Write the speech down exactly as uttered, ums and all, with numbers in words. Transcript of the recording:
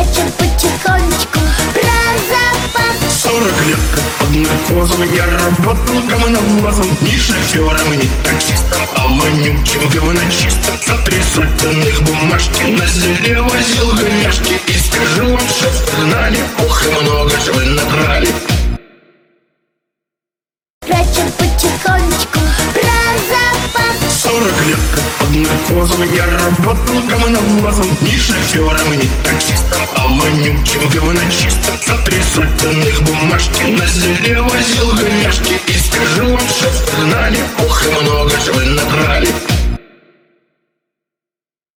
Прячем потихонечку про запас. Сорок лет под наркозом я работал говновозом. Ни шофером, ни таксистом, а вонючим говночистом. За три сотенных бумажки на селе возил гряжки. И скажу вам, шеф, знали, ох, и много же вы набрали. Прячем потихонечку про запас. Сорок лет под наркозом я работал говновозом. Ни шофером, ни таксистом, а вонючим говночистом. За три сотенных бумажки на селе возил гряжки. И скажу вам, шеф, знали, ох, и много же вы набрали.